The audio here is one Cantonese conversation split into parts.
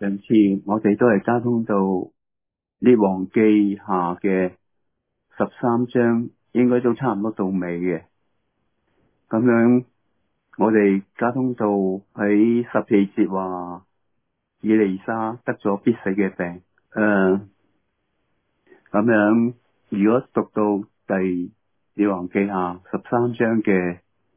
上次我哋都係交通到列王記下嘅13章，應該都差唔多到尾嘅。咁樣我哋交通到喺14節話以利沙得咗必死嘅病。咁樣如果讀到列王記下13章嘅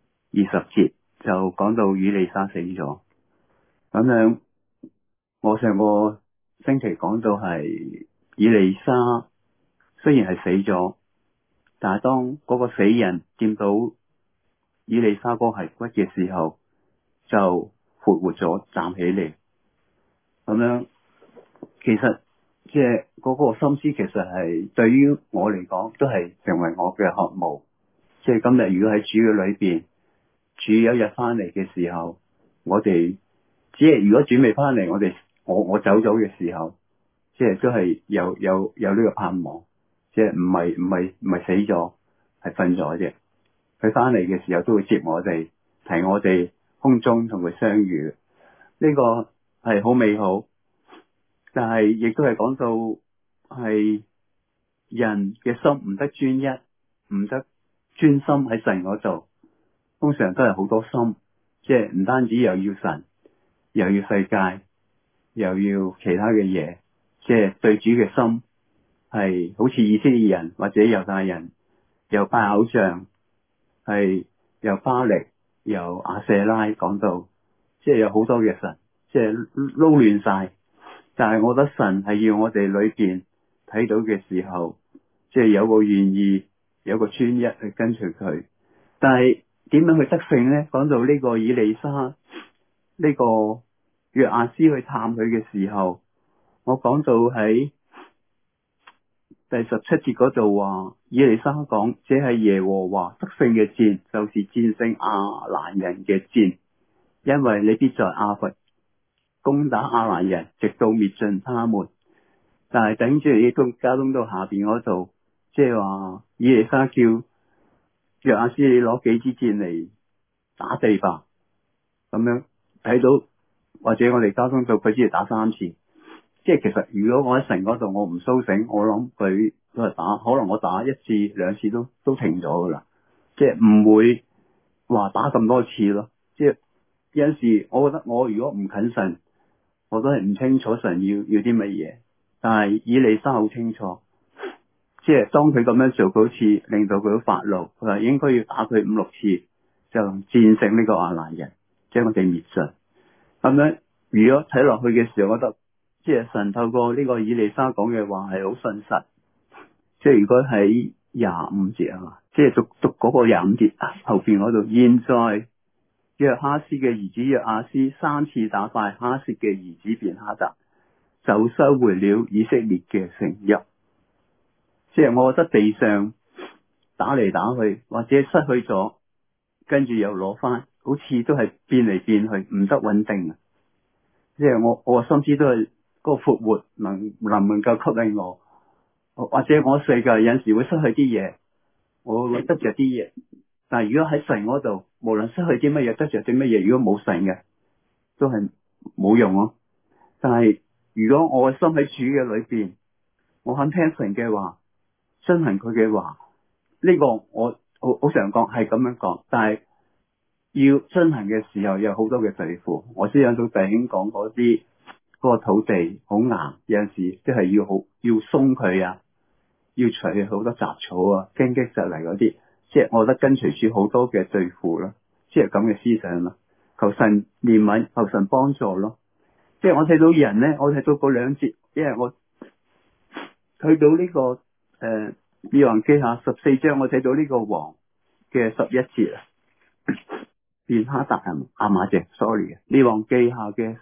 20節，就講到以利沙死咗。咁樣我上個星期講到係以利沙雖然係死咗，但係當嗰個死人見到以利沙嗰個骸骨嘅時候，就復活咗，站起嚟。咁樣其實即係嗰個心思，其實係對於我嚟講都係成為我嘅渴慕。即係今日如果喺主嘅裏邊，主有一日翻嚟嘅時候，我哋只係如果主未翻嚟，我走咗嘅時候，即係都係有呢個盼望，即係唔係死咗，係瞓咗啫。佢翻嚟嘅時候都會接我哋，提我哋空中同佢相遇。呢個係好美好，但係亦都係講到係人嘅心唔得專一，唔得專心喺神嗰度。通常都係好多心，即係唔單止又要神，又要世界，又要其他嘅嘢，即係對主嘅心係好似以色列人或者猶太人，又拜偶像，係又巴力，又亞舍拉，講到即係有好多嘅神，即係撈亂晒。但係我覺得神係要我哋裏邊睇到嘅時候，即係有個願意，有個專一去跟隨佢。但係點樣去得勝呢？講到呢個以利沙，呢個約阿斯去探佢嘅時候，我講到喺第17節嗰度話，以利沙講：這係耶和華得勝嘅戰，就是戰勝亞蘭人嘅戰，因為你必在亞弗攻打亞蘭人，直到滅盡他們。但係等住你都交通到下邊嗰度，即係話以利沙叫約阿斯，你攞幾支箭嚟打地吧。咁樣睇到，或者我哋交通到佢只係打3次。即係其實如果我喺神嗰度，我唔蘇醒，我諗佢都係打，可能我打1次2次都停咗噶啦。即係唔會話打咁多次咯。即係有陣時，我覺得我如果唔近神，我都係唔清楚神要啲乜嘢。但係以利沙好清楚，即係當佢咁樣做，好似令到佢好發怒，佢話應該要打佢5-6次，就戰勝呢個亞蘭人，將我哋滅盡。咁樣如果睇落去嘅時候，我覺得即係神透過呢個以利沙講嘅話係好信實。即係如果喺25節啊嘛，即係讀嗰個25節後邊嗰度，現在約哈斯嘅兒子約阿斯3次打敗哈薛嘅兒子便哈達，就收回了以色列嘅城邑。即係我覺得地上打嚟打去，或者失去咗，跟住又攞翻，好似都係變嚟變去，唔得穩定啊！即係我個心思都係嗰個復活能唔夠吸引我，或者我世界有陣時會失去啲嘢，我會得着啲嘢。但係如果喺神嗰度，無論失去啲乜嘢，得着啲乜嘢，如果冇神嘅，都係冇用咯。但係如果我嘅心喺主嘅裏邊，我肯聽神嘅話，遵行佢嘅話，呢個我好常講係咁樣講。但係要遵行嘅時候，有好多嘅對付。我先有到弟兄講嗰啲嗰個土地好硬，有陣時即係要鬆佢啊，要除去好多雜草啊、荊棘蒺藜嗰啲。即係我覺得跟隨住好多嘅對付咯，即係咁嘅思想咯。求神憐憫，求神幫助咯。即係我睇到人咧，我睇到嗰2節，因為我去到呢個列王記下14章，我睇到呢個王嘅11節啊，便哈達係亞瑪謝 ，sorry 嘅。列王記下嘅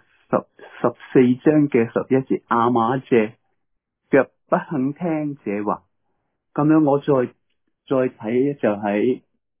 14章嘅11節，亞瑪謝卻不肯聽這話。咁樣我再睇就喺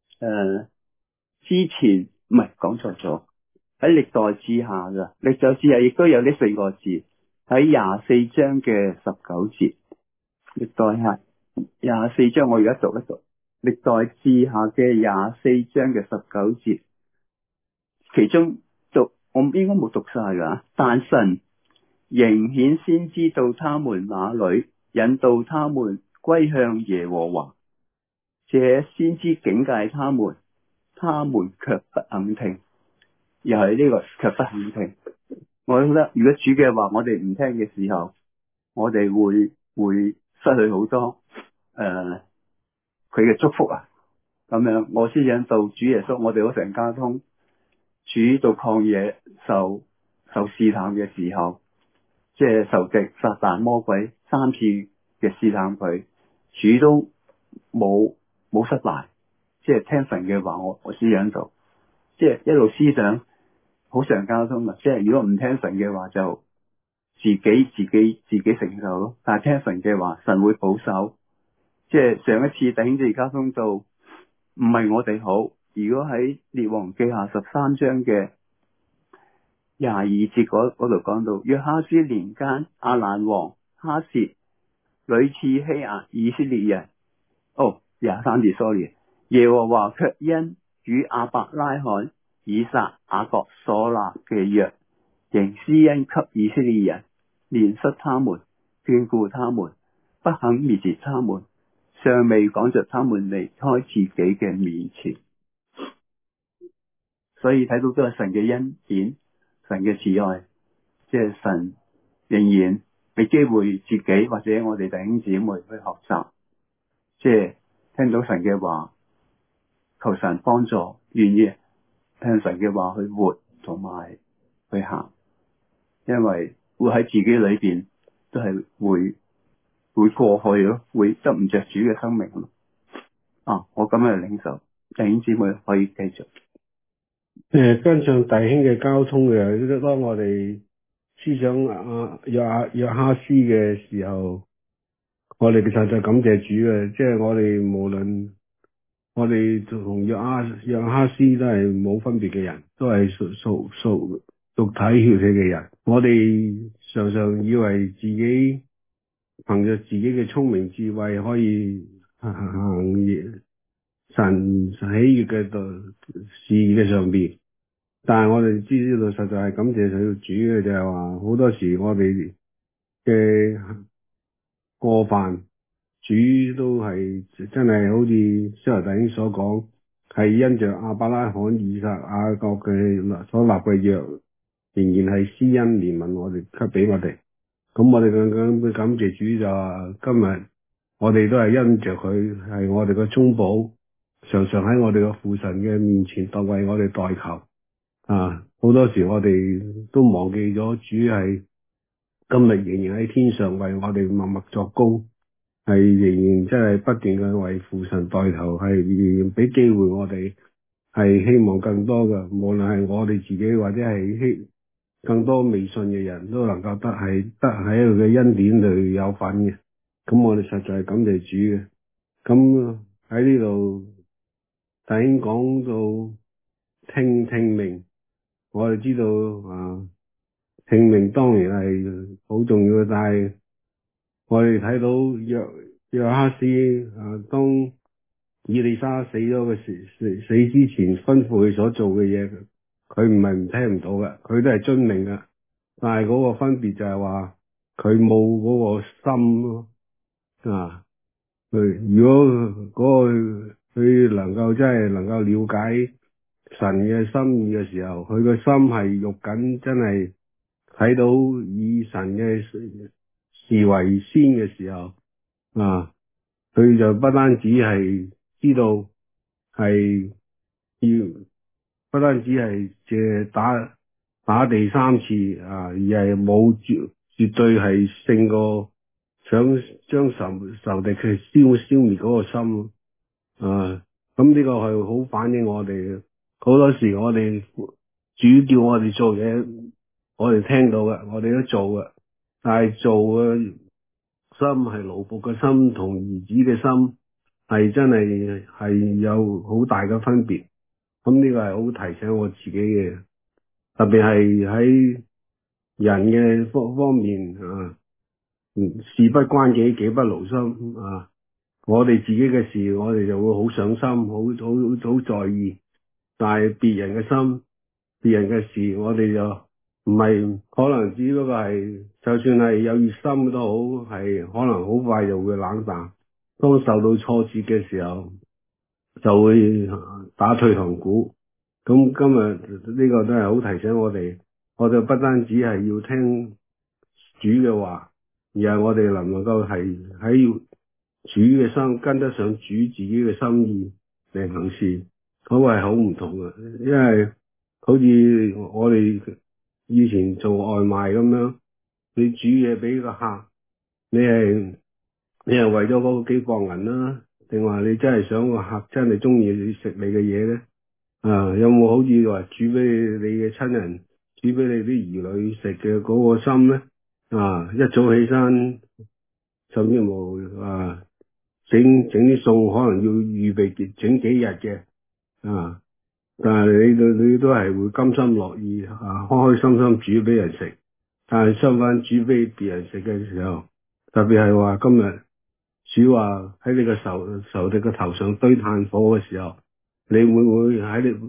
之前唔係講錯咗，喺歷代志下㗎，歷代志下亦都有呢4個字，喺24章嘅19節，歷代下24章我而家讀一讀，歷代志下嘅24章嘅19節，其中我應該冇讀晒㗎，但神仍顯先知到他們那裏，引導他們歸向耶和華。這先知警戒他們，他們卻不肯聽。又係呢個卻不肯聽。我覺得如果主嘅話我哋唔聽嘅時候，我哋會失去好多佢嘅祝福啊。咁樣我思想到主耶穌，我哋嗰成交通，主到曠野受試探嘅時候，即係受敵撒旦魔鬼3次嘅試探佢，主都冇失敗，即係聽神嘅話。我思想到，即係一路思想好常交通啊。即係如果唔聽神嘅話，就自己承受咯。但係聽神嘅話，神會保守。即係上一次弟兄姊妹交通到，唔係我哋好。如果喺列王記下13章嘅22節嗰度講到，約哈斯年間，亞蘭王哈薛屢次欺壓以色列人。23節 sorry， 耶和華卻因與亞伯拉罕、以撒、雅各所立嘅約，仍施恩給以色列人，憐恤他們，眷顧他們，不肯滅絕他們，尚未趕着他們離開自己嘅面前。所以睇到都係神嘅恩典，神嘅慈愛，即係神仍然俾機會自己或者我哋弟兄姊妹去學習，即係聽到神嘅話，求神幫助，願意聽神嘅話去活同埋去行，因為會喺自己裏邊都係會過去咯，會得唔着主嘅生命咯。我咁樣領受，弟兄姊妹可以繼續。 跟上弟兄嘅交通嘅，當我哋思想約哈斯嘅時候，我哋其實就感謝主嘅，即係我哋無論我哋同約哈斯都係冇分別嘅人，都係屬肉體血氣嘅人。我哋常常以為自己憑着自己嘅聰明智慧可以行神喜悅嘅事嘅上邊。但係我哋知道實在係感謝佢主嘅，就係話好多時我哋嘅過犯，主都係真係好似司徒弟兄所講，係因着亞伯拉罕、以撒、雅各嘅所立嘅約，仍然係施恩憐憫我哋，給俾我哋。咁我哋更會感謝主，就話今日我哋都係因着佢係我哋嘅中保，常常喺我哋嘅父神嘅面前當為我哋代求。好多時我哋都忘記咗主係今日仍然喺天上為我哋默默作工，係仍然真係不斷嘅為父神代求，係仍然俾機會我哋，係希望更多嘅，無論係我哋自己或者係更多未信嘅人都能夠得喺佢嘅恩典裏有份嘅。咁我哋實在係感謝主嘅。咁喺呢度弟兄講到聽命。我哋知道聽命當然係好重要嘅，但係我哋睇到約哈斯當以利沙死咗嘅死之前吩咐佢所做嘅嘢，佢唔係唔聽唔到嘅，佢都係遵命嘅。但係嗰個分別就係話佢冇嗰個心咯。如果佢能夠真係能夠了解神嘅心意嘅時候，佢個心係肉緊，真係睇到以神嘅事為先嘅時候，佢就不單止係知道係要，不單止係借打地3次而係冇絕對係勝過想將仇敵去消滅嗰個心。咁呢個係好反映我哋好多時我哋主叫我哋做嘢，我哋聽到嘅，我哋都做嘅，但係做嘅心係奴僕嘅心同兒子嘅心係真係有好大嘅分別。咁呢個係好提醒我自己嘅，特別係喺人嘅方面事不關己，己不勞心我哋自己嘅事，我哋就會好上心，好在意。但係別人嘅心、別人嘅事，我哋就唔係可能只不過係，就算係有熱心都好，係可能好快就會冷淡。當受到挫折嘅時候，就會打退堂鼓。咁今日呢個都係好提醒我哋，我哋不單止係要聽主嘅話，而係我哋能唔能夠係喺主嘅心跟得上主自己嘅心意嚟行事，嗰個係好唔同嘅。因為好似我哋以前做外賣咁樣，你煮嘢俾個客，你係為咗嗰幾磅銀啦，定話你真係想個客真係中意你食你嘅嘢咧？有冇好似話煮俾你嘅親人，煮俾你啲兒女食嘅嗰個心咧？一早起身，甚至乎整啲餸，可能要預備整幾日嘅但係你都係會甘心樂意開開心心煮俾人食。但係相反煮俾別人食嘅時候，特別係話今日主話喺你個仇敵嘅頭上堆炭火嘅時候，你會唔會喺你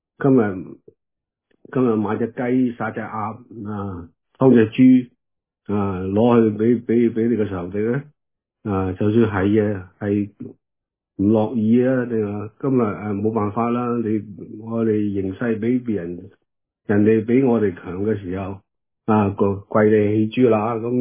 今日買隻雞殺隻鴨劏隻豬攞去俾你個仇敵咧？就算係嘅，係唔樂意啊，定係今日冇辦法啦。我哋形勢比別人哋比我哋強嘅時候，個跪地起豬乸，咁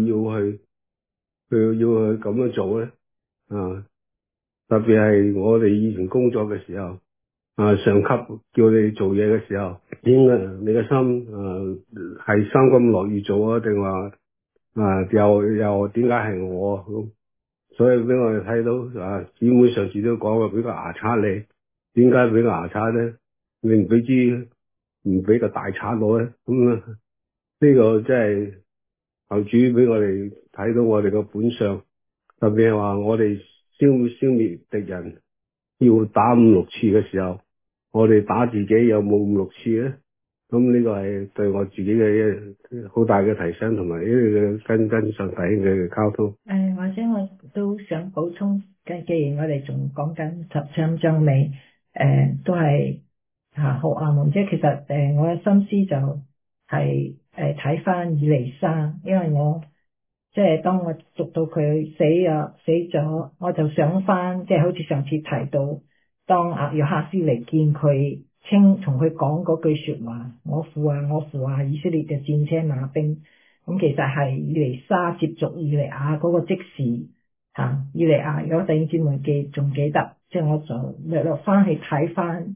要去咁樣做咧？特別係我哋以前工作嘅時候，上級叫你做嘢嘅時候，點解你嘅心係心甘樂意做啊？定話又點解係我咁？所以俾我哋睇到姊妹上次都講過，俾個牙刷你，點解俾個牙刷咧？你唔俾個大刷我咧？咁呢個真係求主俾我哋睇到我哋個本相，特別係話我哋消滅敵人要打5-6次嘅時候，我哋打自己有冇5-6次咧？咁呢個係對我自己嘅好大嘅提醒，同埋呢個跟上弟兄嘅溝通。 或者我都想補充，既然我哋仲講緊13章尾，都係好啱。即係其實我嘅心思就係睇翻以利沙，因為我即係當我讀到佢死咗，我就想翻，即係好似上次提到，當約哈斯嚟見佢，同佢講嗰句說話，我父啊，以色列嘅戰車馬兵。咁其實係以利沙接續以利亞嗰個即時以利亞，如果弟兄姊妹仲記得，即係我就略略翻去睇翻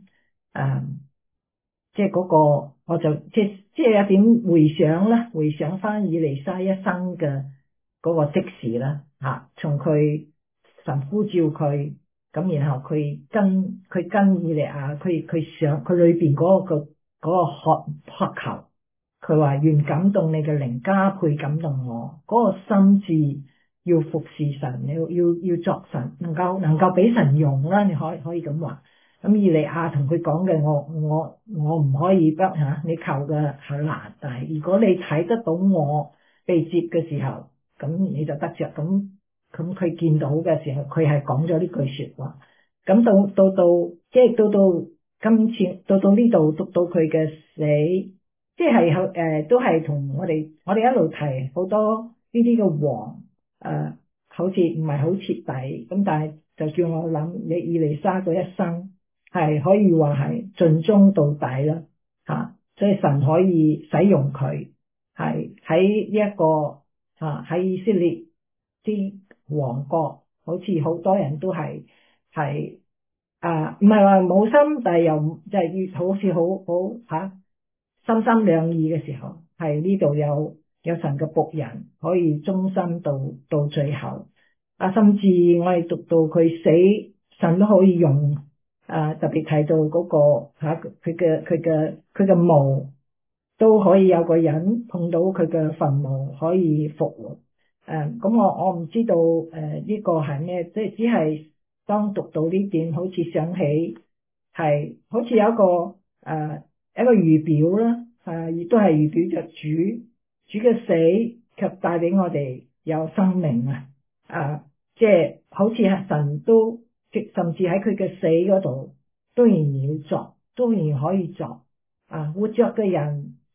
即係嗰個，我就即係有點回想翻以利沙一生嘅嗰個即時啦從佢神呼召佢，咁然後佢跟以利亞，佢裏邊嗰個渴求。佢話願感動你嘅靈，加倍感動我，嗰個心志要服侍神，要作神，能夠俾神用啦。你可以咁話。咁以利亞同佢講嘅，我唔可以你求嘅係難，但係如果你睇得到我被接嘅時候，咁你就得着。咁佢見到嘅時候，佢係講咗呢句說話。咁即係到今次到呢度讀到佢嘅死。即係都係同我哋一路提好多呢啲嘅王好似唔係好徹底咁，但係就叫我諗，你以利沙嗰一生係可以話係盡忠到底啦所以神可以使用佢，係喺一個喺以色列啲王國，好似好多人都係唔係話冇心，但係又即係好似好心心兩意嘅時候，係呢度有神嘅僕人可以忠心到最後。甚至我哋讀到佢死，神都可以用特別提到嗰個佢嘅墓都可以有個人碰到佢嘅墳墓可以復活。咁我唔知道呢個係咩，即係只係當讀到呢段，好似想起係好似有一個預表啦，亦都係預表着主嘅死卻帶俾我哋有生命即係好似神都甚至喺佢嘅死嗰度都仍然要作，都仍然可以作活着嘅人，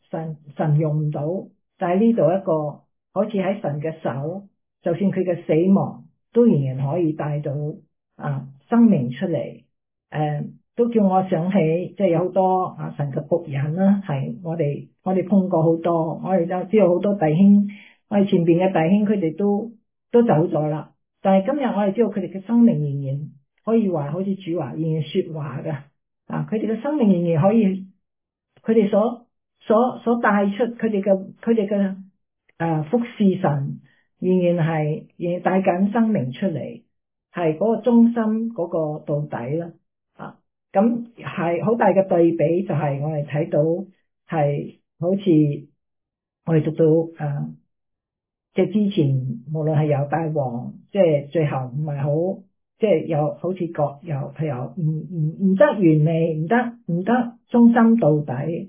神用唔到，但係呢度一個好似喺神嘅手，就算佢嘅死亡都仍然可以帶到生命出嚟。都叫我想起，即係有好多神嘅僕人啦，係我哋碰過好多，我哋就知道好多弟兄，我哋前邊嘅弟兄佢哋都走咗啦，但係今日我哋知道佢哋嘅生命仍然可以話好似主話仍然說話嘅，佢哋嘅生命仍然可以，佢哋所帶出佢哋嘅服侍神，仍然帶緊生命出嚟，係嗰個中心嗰個到底啦。咁係好大嘅對比，就係我哋睇到係好似我哋讀到即係之前無論係猶大王，即係最後唔係好，即係又好似佢又唔得完美，唔得忠心到底，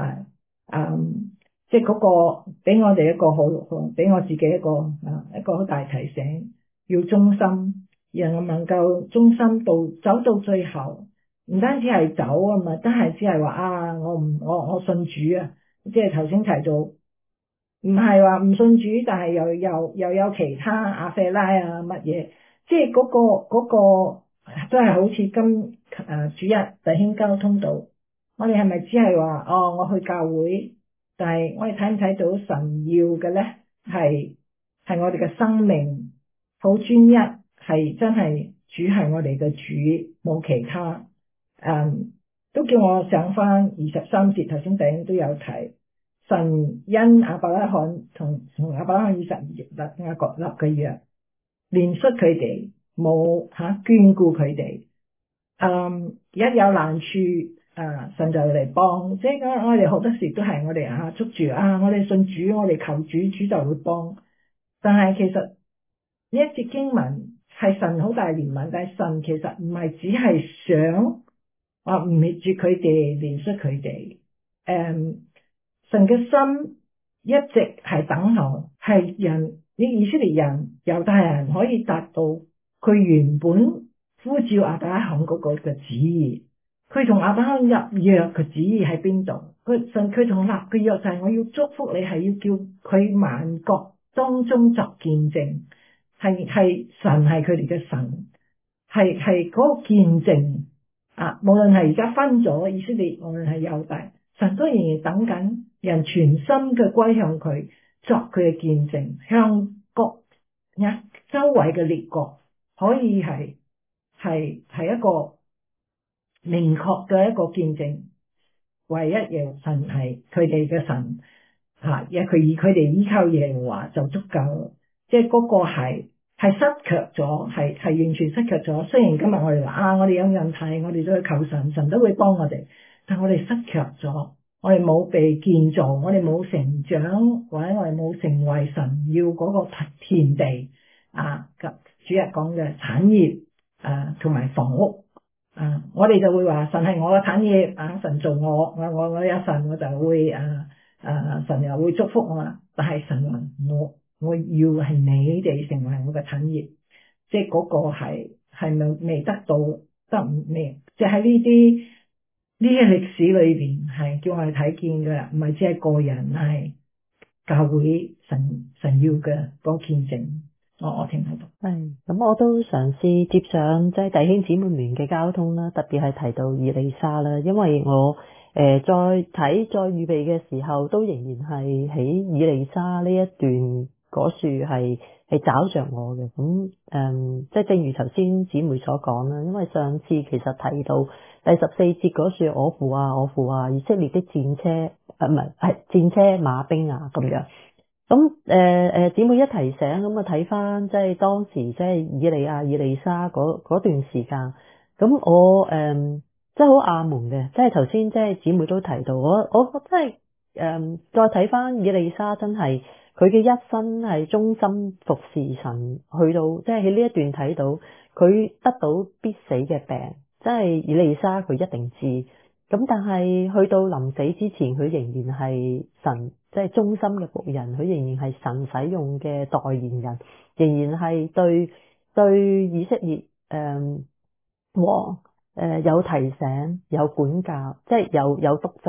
即係嗰個俾我哋一個好，俾我自己一個好大提醒，要忠心，人能夠忠心走到最後。唔單止係走啊嘛，真係只係話我信主啊，即係頭先提到，唔係話唔信主，但係又有其他阿腓拉啊乜嘢，即係嗰個都係好似主日弟兄交通到，我哋係咪只係話我去教會，但係我哋睇唔睇到神要嘅咧？係我哋嘅生命好專一，係真係主係我哋嘅主，冇其他。都叫我想翻23節，頭先弟兄都有提，神因亞伯拉罕同亞伯拉罕以撒立雅各立嘅約，憐恤佢哋，冇眷顧佢哋。一有難處，神就嚟幫。即係我哋好多時都係我哋捉住我哋信主，我哋求主，主就會幫。但係其實呢一節經文係神好大憐憫，但係神其實唔係只係想唔滅絕佢哋，憐恤佢哋。神嘅心一直係等候，係以色列人、猶太人可以達到佢原本呼召亞伯拉罕嗰個嘅旨意。佢同亞伯拉罕入約嘅旨意喺邊度？佢同立嘅約就係我要祝福你，係要叫佢萬國當中作見證，係神係佢哋嘅神，係嗰個見證。無論係而家分咗以色列，無論係猶大，神都仍然等緊人全心嘅歸向佢，作佢嘅見證，向周圍嘅列國可以係一個明確嘅一個見證。唯一耶和華神係佢哋嘅神，佢哋依靠耶和華就足夠。即係嗰個係失卻咗，係完全失卻咗。雖然今日我哋話我哋有人睇，我哋都去求神，神都會幫我哋，但我哋失卻咗，我哋冇被建造，我哋冇成長，或者我哋冇成為神要嗰個田地主日講嘅產業同埋房屋。我哋就會話神係我嘅產業，神做我有神，我就會神又會祝福我啦。但係神話我要係你哋成為我嘅產業，即係嗰個係咪未得到得未？即係喺呢啲歷史裏邊係叫我哋睇見嘅，唔係只係個人，係教會神要嘅嗰個見證。我聽喺度。 係，咁我都嘗試接上即係弟兄姊妹們嘅交通啦，特別係提到以利沙啦，因為我再預備嘅時候，都仍然係喺以利沙呢一段嗰樹係找着我嘅。咁即係正如頭先姊妹所講啦，因為上次其實提到第14節嗰樹，我父啊，以色列的戰車唔係戰車馬兵咁樣。咁姊妹一提醒，咁啊睇翻即係當時即係以利沙嗰段時間，咁我即係好阿門嘅，即係頭先即係姊妹都提到，我真係再睇翻以利沙，真係佢嘅一生係忠心服侍神，去到即係喺呢一段睇到佢得到必死嘅病，即係以利沙佢一定知，咁但係去到臨死之前，佢仍然係神即係忠心嘅僕人，佢仍然係神使用嘅代言人，仍然係對以色列王有提醒、有管教，即係有督責，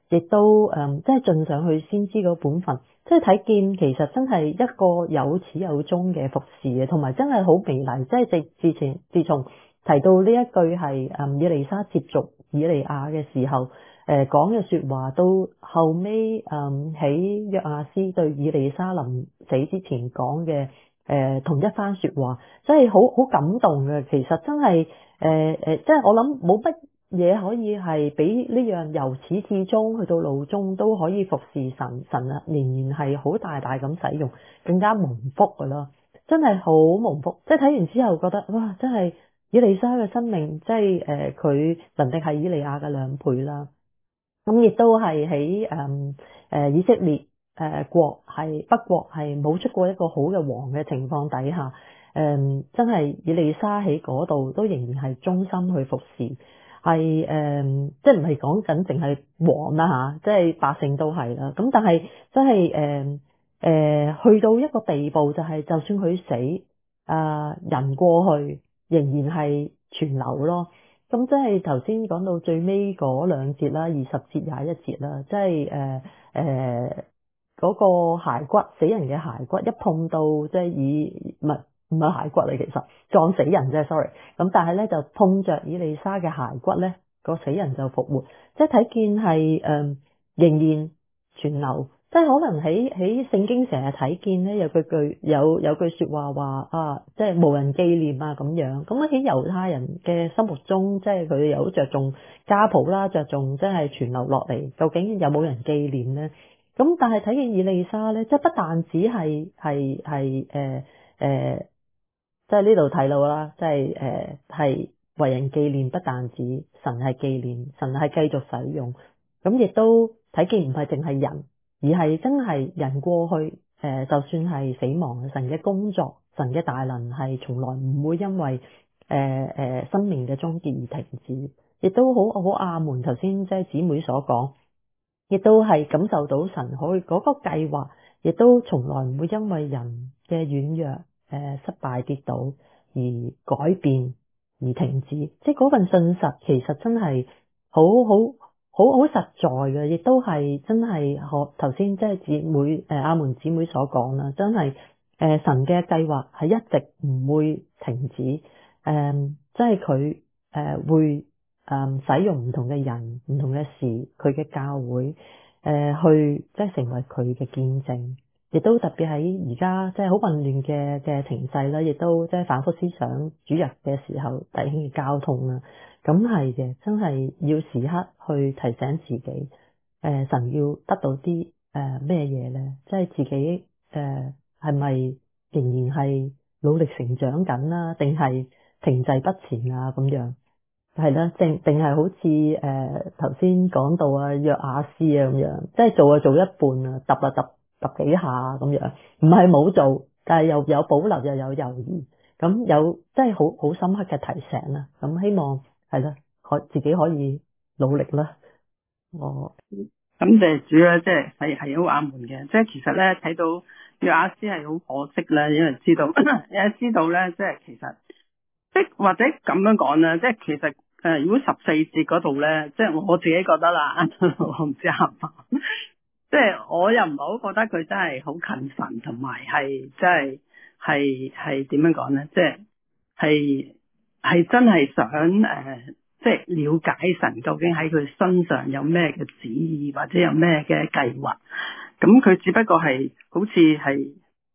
亦都即係盡上去先知嗰本分，即係睇見其實真係一個有始有終嘅服侍嘅，同埋真係好美麗。即係自從提到呢一句係以利沙接續以利亞嘅時候，講嘅說話到後尾喺約亞斯對以利沙臨死之前講嘅同一番說話，真係好感動嘅。其實真係即係我諗冇乜嘢可以係比呢樣由始至終去到路終都可以服侍神，神啊仍然係好大大咁使用，更加蒙福噶啦，真係好蒙福。即係睇完之後覺得哇，真係以利沙嘅生命，即係佢能力係以利亞嘅2倍啦。咁亦都係喺以色列國係北國係冇出過一個好嘅王嘅情況底下，真係以利沙喺嗰度都仍然係忠心去服侍。係即係唔係講緊淨係王啦吓，即係百姓都係啦。咁但係真係去到一個地步，就係就算佢死，人過去仍然係存留咯。咁即係頭先講到最尾嗰2節啦，20節21節啦，即係嗰個骸骨，死人嘅骸骨一碰到即係唔係骸骨嚟，其實撞死人啫，sorry。咁但係咧就碰着以利沙嘅骸骨咧，個死人就復活，即係睇見係仍然存留。即係可能喺聖經成日睇見咧，有句說話啊，即係無人紀念啊咁樣。咁喺猶太人嘅心目中，即係佢有着重家譜啦，着重即係傳流落嚟，究竟有冇人紀念咧？咁但係睇見以利沙咧，即係不但止係即係呢度睇到啦，即係係為人紀念，不但止神係紀念，神係繼續使用。咁亦都睇見唔係淨係人，而係真係人過去就算係死亡，神嘅工作，神嘅大能係從來唔會因為生命嘅終結而停止。亦都好阿門。頭先即係姊妹所講，亦都係感受到神可以嗰個計劃，亦都從來唔會因為人嘅軟弱失敗跌倒而改變而停止。即係嗰份信實其實真係好實在嘅，亦都係真係學頭先即係姊妹阿門姊妹所講啦，真係神嘅計劃係一直唔會停止，即係佢會使用唔同嘅人、唔同嘅事，佢嘅教會去即係成為佢嘅見證。亦都特別喺而家即係好混亂嘅情勢啦，亦都即係反覆思想主日嘅時候弟兄嘅交通啦。咁係嘅，真係要時刻去提醒自己，神要得到啲咩嘢咧？即係自己係咪仍然係努力成長緊啦，定係停滯不前啊咁樣？係啦，定係好似頭先講到啊約亞斯啊咁樣，即係做就做一半啊，揼幾下咁樣，唔係冇做，但係又有保留又有猶豫，咁有即係好深刻嘅提醒啦。咁希望係啦，自己可以努力啦。 感謝主啦，即係好阿門嘅。即係其實咧睇到約亞斯係好可惜啦，因為知道咧，即係其實即係或者咁樣講啦，即係其實如果14節嗰度咧，即係我自己覺得啦，我唔知啱唔啱。即係我又唔係好覺得佢真係好近神，同埋係即係點樣講咧？即係真係想即係了解神究竟喺佢身上有咩嘅旨意，或者有咩嘅計劃。咁佢只不過係好似係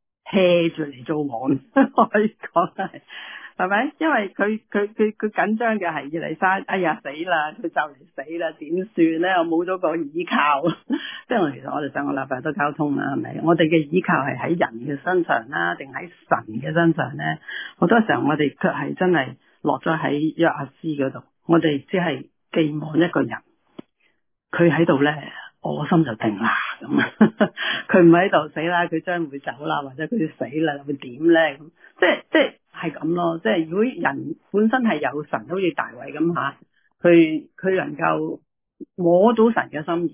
hea 住嚟做王，可以講係咪？因為佢緊張嘅係以利沙，哎呀死啦，佢就嚟死啦，點算咧？我冇咗個依靠，即係其實我哋上個禮拜都交通啦，係咪？我哋嘅依靠係喺人嘅身上啦，定喺神嘅身上咧？好多時候我哋卻係真係落咗喺約亞斯嗰度，我哋只係寄望一個人，佢喺度咧，我心就定啦咁。佢唔喺度死啦，佢將會走啦，或者佢死啦，會點咧？咁即係咁咯。即係如果人本身係有神，好似大衛咁吓，佢能夠摸到神嘅心意，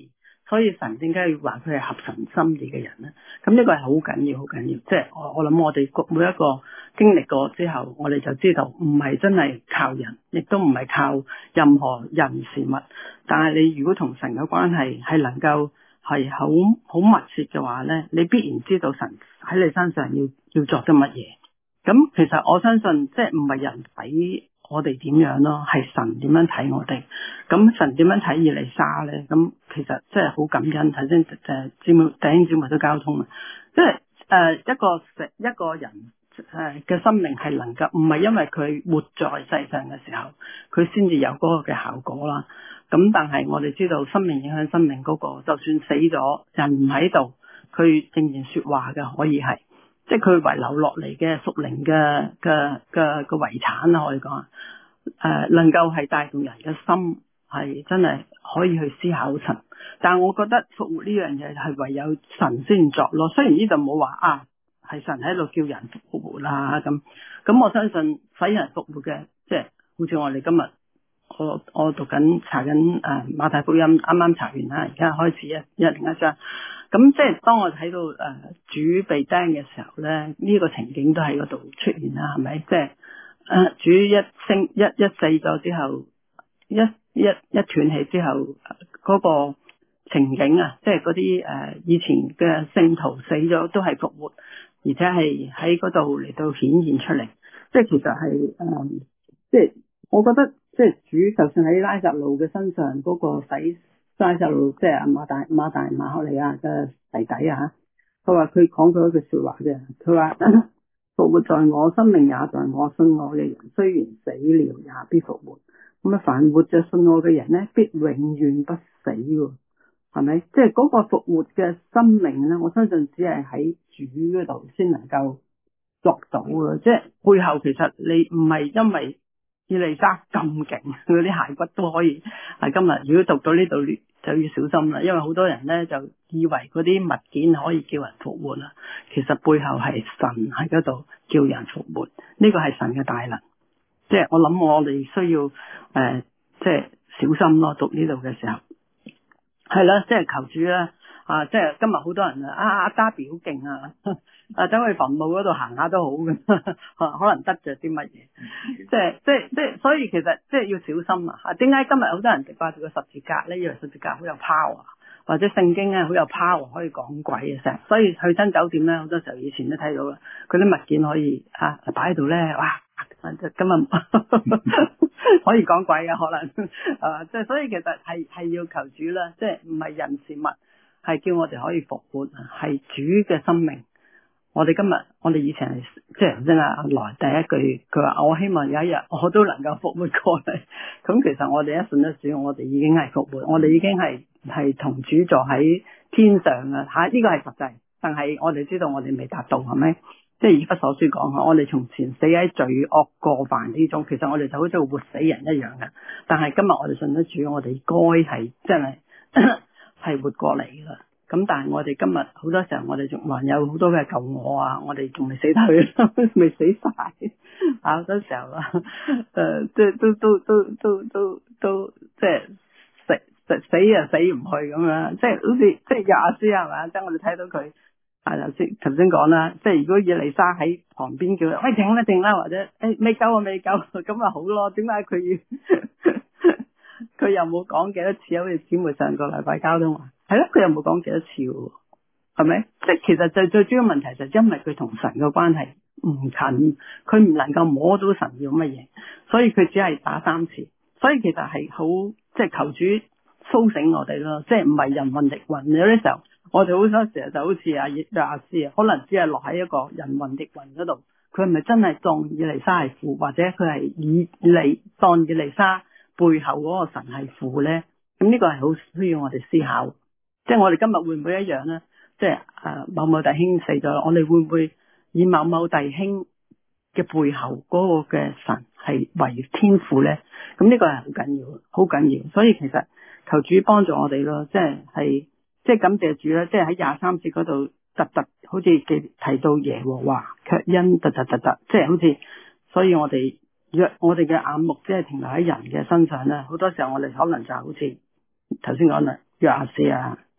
所以神點解要話佢係合神心意嘅人咧？咁呢個係好緊要，好緊要。即係我諗我哋每一個經歷過之後，我哋就知道唔係真係靠人，亦都唔係靠任何人事物。但係你如果同神嘅關係係能夠係好密切嘅話咧，你必然知道神喺你身上要做啲乜嘢。咁其實我相信即係唔係人睇我哋點樣咯，係神點樣睇我哋。咁神點樣睇以利沙咧？咁其實即係好感恩。頭先弟兄姊妹都交通啊，即係一個人嘅生命係能夠唔係因為佢活在世上嘅時候，佢先至有嗰個嘅效果啦。咁但係我哋知道生命影響生命嗰個，就算死咗人唔喺度，佢仍然說話嘅，可以係即係佢遺留落嚟嘅屬靈嘅遺產啦，可以講能夠係帶動人嘅心，係真係可以去思考神。但係我覺得復活呢樣嘢係唯有神先作咯。雖然呢度冇話係神喺度叫人復活啦，咁我相信使人復活嘅，即係好似我哋今日我讀緊查緊馬太福音，啱啱查完啦，而家開始另一章。咁即係當我睇到主被釘嘅時候咧，呢個情景都喺嗰度出現啦，係咪？即係主一死咗之後，一斷氣之後嗰個情景啊，即係嗰啲以前嘅聖徒死咗都係復活，而且係喺嗰度嚟到顯現出嚟。即係其實係即係我覺得即係主就算喺拉撒路嘅身上嗰個洗拉撒路，即係馬可利亞嘅弟弟啊，佢話佢講咗一句說話啫，佢話復活在我，生命也在我，信我嘅人雖然死了也必復活。咁凡活着信我嘅人咧，必永遠不死喎，係咪？即係嗰個復活嘅生命咧，我相信只係喺主嗰度先能夠作到嘅。即係背後其實你唔係因為以利沙咁勁，嗰啲骸骨都可以係今日。如果讀到呢度就要小心啦，因為好多人咧就以為嗰啲物件可以叫人復活啦，其實背後係神喺嗰度叫人復活，呢個係神嘅大能。即係我諗我哋需要即係小心咯，讀呢度嘅時候係啦，即係求主啦即係今日好多人阿加比好勁走去墳墓嗰度行下都好嘅可能得着啲乜嘢，即係所以其實即係要小心啊！點解今日好多人掛住個十字架咧？以為十字架好有 power， 或者聖經咧好有 power 可以講鬼嘅成，所以去親酒店咧好多時候以前都睇到啦，佢啲物件可以擺喺度咧，哇！今日可以講鬼嘅可能即係所以其實係要求主啦，即係唔係人事物，係叫我哋可以復活，係主嘅生命。我哋以前係即係頭先阿來第一句佢話我希望有一日我都能夠復活過嚟。咁其實我哋一信咗主，我哋已經係復活，我哋已經係同主坐喺天上啦呢個係實際，但係我哋知道我哋未達到，係咪？即係以弗所書講我哋從前死喺罪惡過犯之中，其實我哋就好似活死人一樣嘅。但係今日我哋信咗主，我哋該係真係係活過嚟噶啦。咁但係我哋今日好多時候，我哋仲還有好多嘅舊我我哋仲未死得去，未死晒好多時候即係都即係死又死唔去咁樣，即係好似即係亞斯係嘛？即係我哋睇到佢頭先講啦，即係如果以利沙喺旁邊叫喂停啦，或者未夠咁咪好咯？點解佢又冇講幾多次？好似姊妹上個禮拜交通話係咯，佢又冇講幾多次喎，係咪？即係其實最主要問題就係因為佢同神嘅關係唔近，佢唔能夠摸到神要乜嘢，所以佢只係打3次。所以其實係好即係求主蘇醒我哋咯，即係唔係人云亦云。有啲時候我哋好多時候就好似阿斯可能只係落喺一個人云亦云嗰度，佢係咪真係當以利沙係父，或者佢係當以利沙背後嗰個神係父咧？咁呢個係好需要我哋思考。即係我哋今日會唔會一樣咧？即係某某弟兄死咗，我哋會唔會以某某弟兄嘅背後嗰個嘅神係為天父咧？咁呢個係好緊要，好緊要。所以其實求主幫助我哋咯，即係感謝主啦。即係喺23節嗰度特好似提到耶和華卻因特，即係好似，所以我哋嘅眼目即係停留喺人嘅身上咧，好多時候我哋可能就好似頭先講啦，約阿斯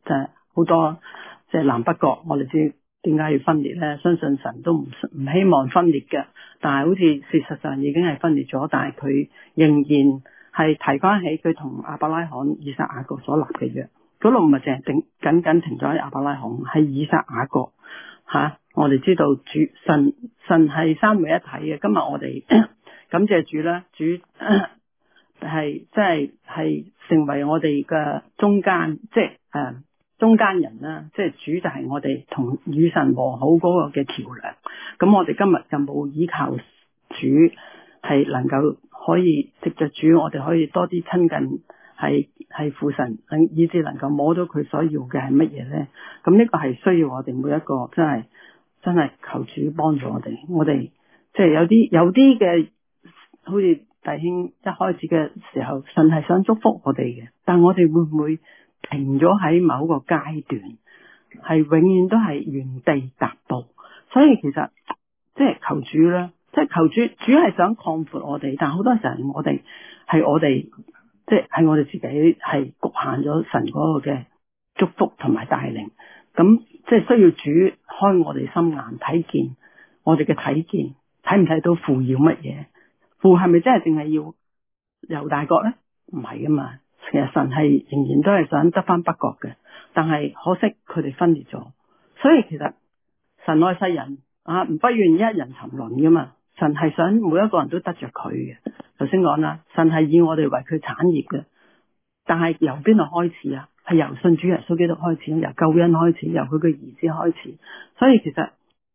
係好多即係南北國，我哋知點解要分裂咧？相信神都唔希望分裂嘅，但係好似事實上已經係分裂咗，但係佢仍然係提翻起佢同亞伯拉罕、以撒、雅各所立嘅約。嗰度唔係淨係僅僅停咗喺亞伯拉罕，係以撒、雅各吓。我哋知道主神係三位一體嘅。今日我哋感謝主啦，主係即係成為我哋嘅中間，即係中間人啦。即係主就係我哋同與神和好嗰個嘅橋樑。咁我哋今日就冇依靠主，係能夠可以藉着主，我哋可以多啲親近。係父神，以至能夠摸到佢所要嘅係乜嘢咧？咁呢個係需要我哋每一個真係求主幫助我哋。我哋即係有啲嘅，好似弟兄一開始嘅時候，神係想祝福我哋嘅，但我哋會唔會停咗喺某個階段，係永遠都係原地踏步？所以其實即係求主啦，即係求主係想擴闊我哋，但好多時候我哋即係我哋自己係局限咗神嗰個嘅祝福同埋帶領，咁即係需要主開我哋心眼，睇見我哋嘅睇見，睇唔睇到父要乜嘢？父係咪真係淨係要猶大國咧？唔係噶嘛，其實神係仍然都係想得翻北國嘅，但係可惜佢哋分裂咗，所以其實神愛世人啊，唔願意一人沉淪噶嘛。神係想每一個人都得着佢嘅。頭先講啦，神係以我哋為佢產業嘅，但係由邊度開始啊？係由信主耶穌基督開始，由救恩開始，由佢嘅兒子開始。所以其實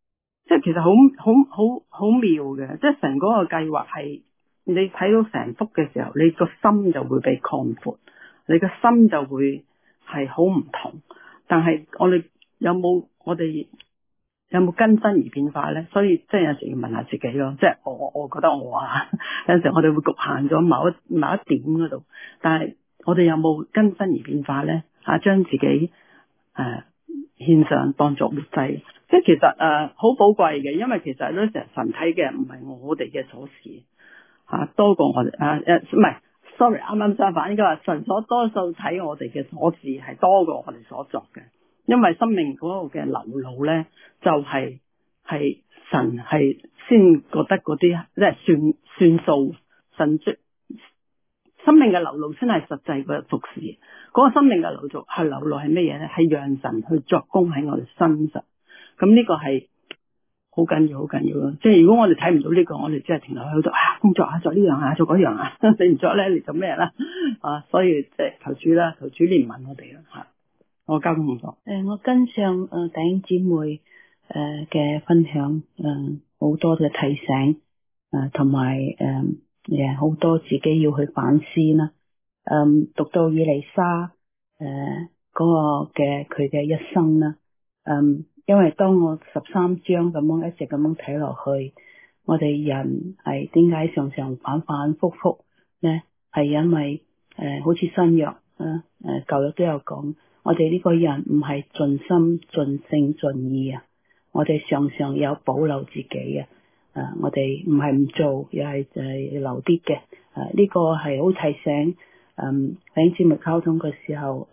好妙嘅，即係神嗰個計劃係你睇到成幅嘅時候，你個心就會被擴闊，你個心就會係好唔同。但係我哋有冇更新而變化咧？所以即係有時要問下自己咯。即係我覺得有陣時我哋會局限咗某一點嗰度，但係我哋有冇更新而變化咧？將自己獻上當作活祭，即係其實好寶貴嘅，因為其實咧成日神睇嘅唔係我哋嘅所事多過我哋唔係 sorry 啱啱相反，應該話神所多數睇我哋嘅所事係多過我哋所作嘅。因為生命嗰個嘅流露咧，就係神係先覺得嗰啲即係算數，神生命嘅流露先係實際嘅服侍。嗰個生命嘅流露係咩嘢咧？係讓神去作工喺我哋身上。咁呢個係好緊要，好緊要咯。即係如果我哋睇唔到呢個，我哋只係停留喺好多工作做呢樣做嗰樣你唔做咧，你做咩啦？所以即係求主啦，求主憐憫我哋啦吓。我交通唔錯。 我跟上弟兄姊妹嘅分享，好多嘅提醒，同埋好多自己要去反思啦。讀到以利沙嗰個嘅佢嘅一生啦，因為當我13章咁樣一直咁樣睇落去，我哋人係點解常常反反复复咧？係因為好似新約舊約都有講。我哋呢個人唔係盡心盡性盡意啊！我哋常常有保留自己啊！我哋唔係唔做，又係留啲嘅。呢個係好提醒喺節目溝通嘅時候，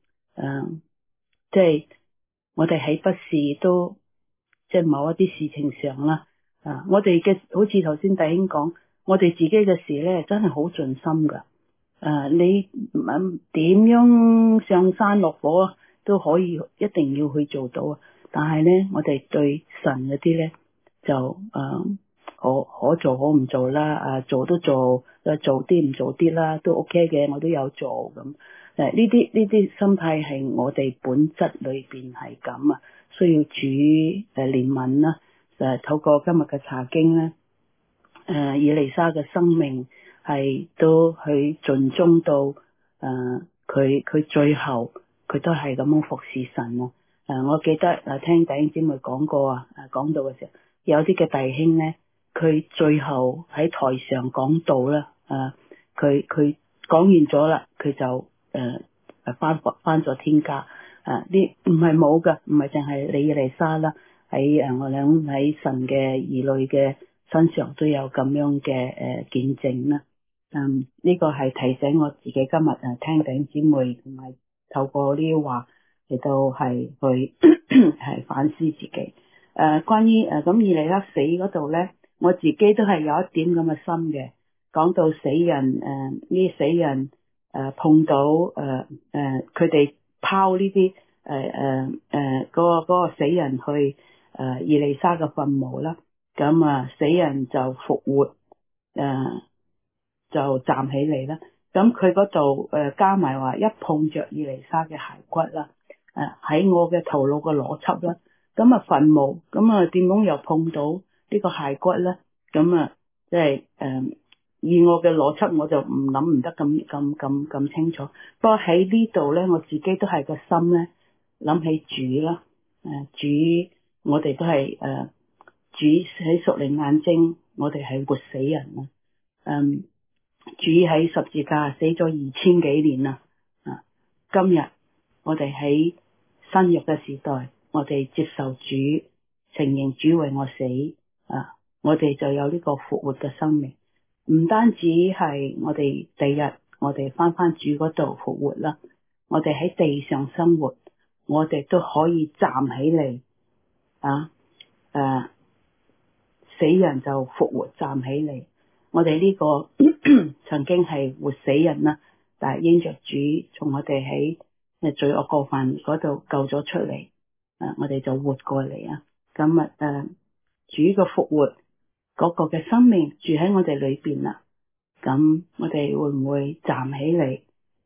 即係我哋喺不是都即係某一啲事情上啦。我哋嘅好似頭先弟兄講，我哋自己嘅事咧真係好盡心噶。你點樣上山落火都可以，一定要去做到啊！但係咧，我哋對神嗰啲咧就可做可唔做啦，做都做，做啲唔做啲啦，都 OK 嘅，我都有做咁。呢啲心態係我哋本質裏邊係咁啊，需要主憐憫啦。透過今日嘅查經咧，以利沙嘅生命。係都去盡忠到佢最後佢都係咁樣服侍神咯。我記得聽弟兄姊妹講過講到嘅時候，有啲嘅弟兄咧，佢最後喺台上講道啦，佢講完咗啦，佢就翻咗天家。呢唔係冇噶，唔係淨係以利沙啦，喺我諗喺神嘅兒女嘅身上都有咁樣嘅見證啦。呢個係提醒我自己今日聽弟兄姊妹同埋透過呢啲話嚟到係去係反思自己。關於咁以利沙死嗰度咧，我自己都係有一點咁嘅心嘅。講到死人呢死人碰到佢哋拋呢啲嗰個死人去以利沙嘅墳墓啦，咁死人就復活就站起嚟啦。咁佢嗰度加埋話一碰着以利沙嘅骸骨啦，喺我嘅頭腦嘅邏輯啦，咁墳墓咁點樣又碰到呢個骸骨咧？咁即係以我嘅邏輯我就諗唔得咁清楚。不過喺呢度咧，我自己都係個心咧諗起主啦，主我哋都係主喺屬靈眼睛，我哋係活死人啦。主喺十字架死咗2000幾年啦，今日我哋喺新約嘅時代，我哋接受主，承認主為我死，我哋就有呢個復活嘅生命。唔單止係我哋第日我哋翻主嗰度復活啦，我哋喺地上生活，我哋都可以站起嚟，死人就復活站起嚟。我哋呢個曾經係活死人啦，但係因着主從我哋喺罪惡過犯嗰度救咗出嚟，我哋就活過嚟啊！咁主嘅復活嗰個嘅生命住喺我哋裏邊啦，咁我哋會唔會站起嚟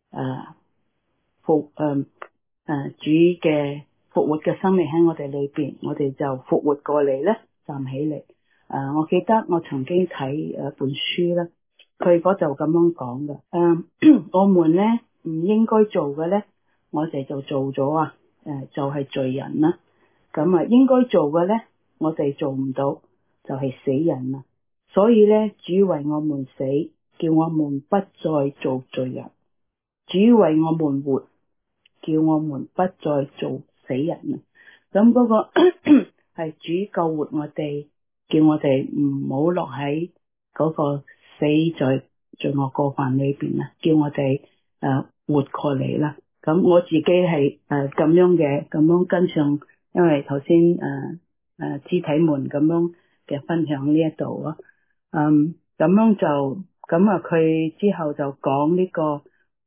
主嘅復活嘅生命喺我哋裏邊，我哋就復活過嚟咧，站起嚟。我記得我曾經睇本書啦，佢嗰度咁樣講嘅。我們咧唔應該做嘅咧，我哋就做咗啊，就係罪人啦。咁應該做嘅咧，我哋做唔到，就係死人啦。所以咧，主為我們死，叫我們不再做罪人；主為我們活，叫我們不再做死人啊。咁嗰個係主救活我哋。叫我哋唔好落喺嗰個死在罪惡過犯裏邊啦，叫我哋活過嚟啦。咁我自己係咁樣嘅，咁樣跟上，因為頭先肢體們咁樣嘅分享呢一度啊，咁樣就咁佢之後就講呢個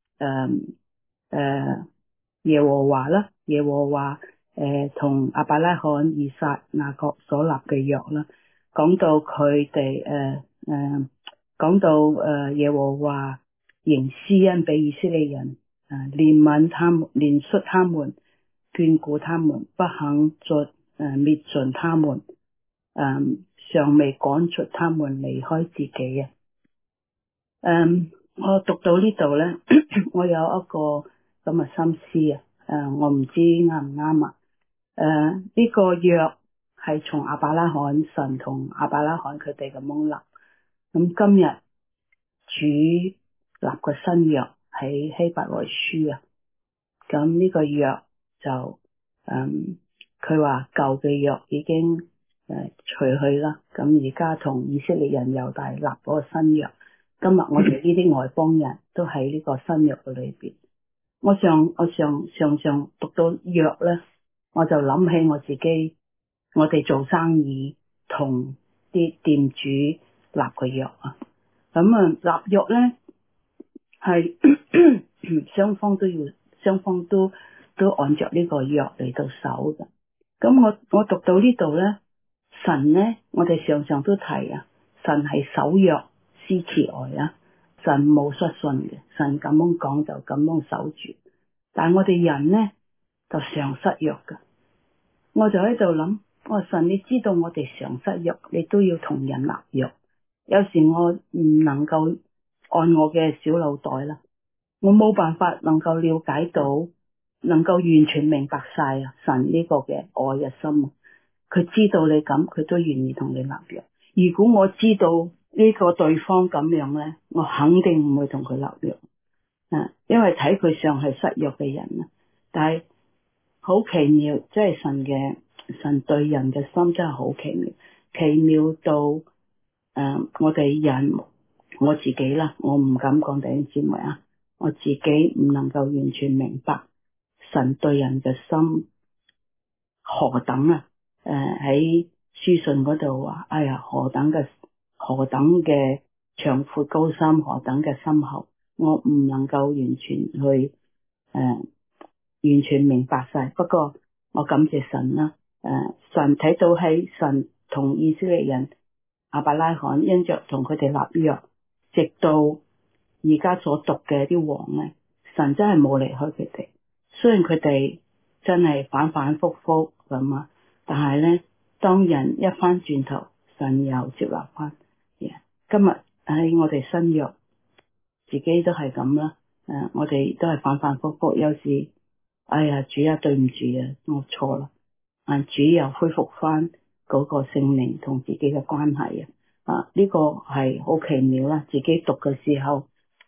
耶和華啦，耶和華同亞伯拉罕、以撒、雅各所立嘅約啦。講到佢哋講到耶和華仍施恩俾以色列人，憐憫他們，憐恤他們，眷顧他們，不肯滅盡他們，尚未趕出他們離開自己啊。我讀到呢度咧，我有一個咁嘅心思啊，我唔知啱唔啱啊。呢個約係從亞伯拉罕，神同亞伯拉罕佢哋咁樣立。咁今日主立個新約喺希伯來書啊。咁呢個約就佢話舊嘅約已經除去啦。咁而家同以色列人猶大立嗰個新約。今日我哋呢啲外邦人都喺呢個新約嘅裏邊。我常讀到約咧，我就諗起我自己。我哋做生意同啲店主立個約啊，咁立約咧係雙方都按照呢個約嚟到守嘅。咁我讀到呢度咧，神咧我哋常常都提啊，神係守約施慈愛啊，神冇失信嘅，神咁樣講就咁樣守住。但係我哋人咧就常失約噶，我就喺度諗。神，你知道我哋常失約，你都要同人立約。有時我唔能夠按我嘅小腦袋啦，我冇辦法能夠了解到，能夠完全明白晒啊神呢個嘅愛嘅心。佢知道你咁，佢都願意同你立約。如果我知道呢個對方咁樣咧，我肯定唔會同佢立約。因為睇佢上係失約嘅人啊。但係好奇妙，即係神對人嘅心真係好奇妙，奇妙到我哋人，我自己啦，我唔敢講弟兄姊妹啊，我自己唔能夠完全明白神對人嘅心何等啊！喺書信嗰度話，哎呀，何等嘅長闊高深，何等嘅深厚，我唔能夠完全去完全明白晒。不過我感謝神啦，神睇到喺神同以色列人亞伯拉罕因着同佢哋立約，直到而家所讀嘅啲王咧，神真係冇離開佢哋。雖然佢哋真係反反复复咁啊，但係咧，當人一翻轉頭，神又接納翻。今日喺我哋新約，自己都係咁啦。我哋都係反反复复，有時哎呀主啊，對唔住啊，我錯啦。主又恢復翻嗰個聖靈同自己嘅關係啊！呢個係好奇妙啦。自己讀嘅時候，